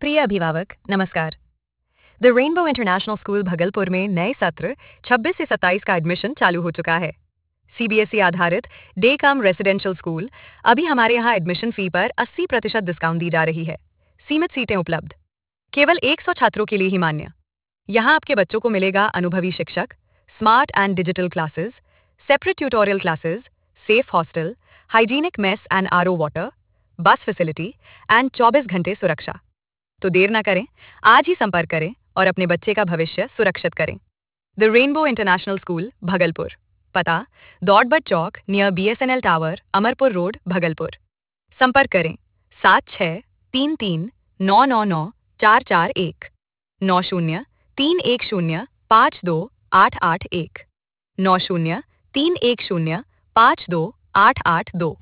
प्रिय अभिभावक नमस्कार। The Rainbow International School Bhagalpur में नए सत्र 26 से 27 का एडमिशन चालू हो चुका है। सीबीएसई आधारित डे कम रेसिडेंशियल स्कूल अभी हमारे यहाँ एडमिशन फी पर 80% डिस्काउंट दी जा रही है। सीमित सीटें उपलब्ध, केवल 100 छात्रों के लिए ही मान्य। यहाँ आपके बच्चों को मिलेगा अनुभवी शिक्षक, smart and digital classes, separate tutorial classes, safe hostel, hygienic mess and RO water, bus facility and 24 घंटे सुरक्षा। तो देर ना करें, आज ही संपर्क करें और अपने बच्चे का भविष्य सुरक्षित करें। The Rainbow International School Bhagalpur, पता दौड़बट चौक near BSNL tower, Amarpur road, Bhagalpur. संपर्क करें 7033999441, 9031052881, 9031052882।